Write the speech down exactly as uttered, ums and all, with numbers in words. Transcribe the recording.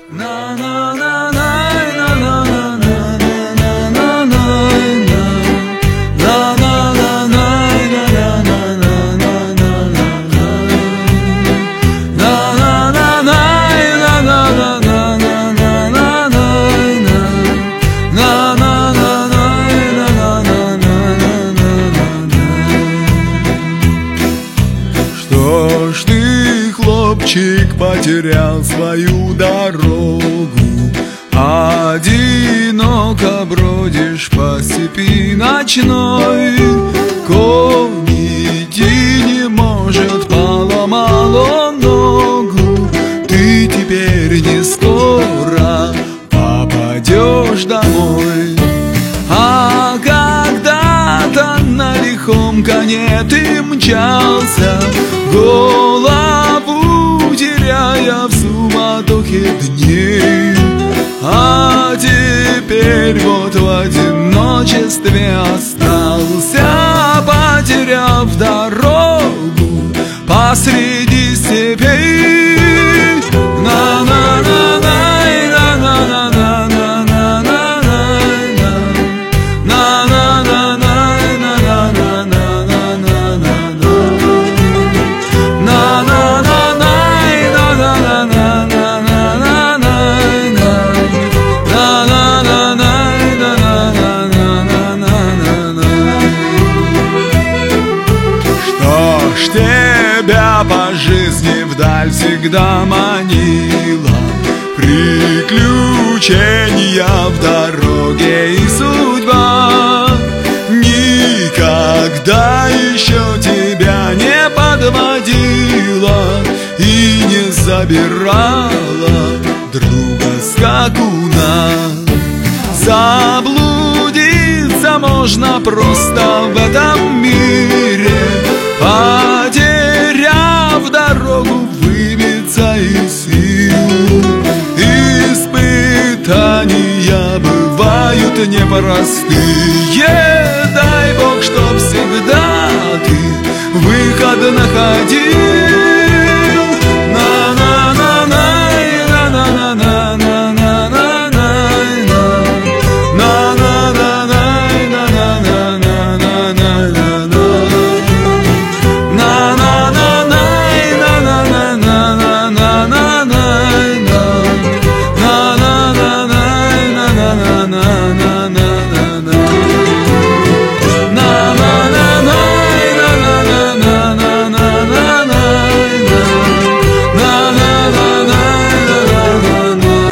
Что ж ты, хлопчик, потерял свою дорогу, одиноко бродишь по степи ночной. Конь идти не может, поломало ногу, ты теперь не скоро попадешь домой. А когда-то на лихом коне ты мчался, голову теряя в суматохе дней. А теперь вот в одиночестве остался, потеряв дорогу посреди степей. Тебя по жизни вдаль всегда манила приключения в дороге и судьба. Никогда еще тебя не подводила и не забирала друга скакуна. Заблудиться можно просто в этом мире, потеряв дорогу, выбиться из сил. Испытания бывают непростые, дай Бог, чтоб всегда ты выход находил. На-на-на-на, на-на-на-на.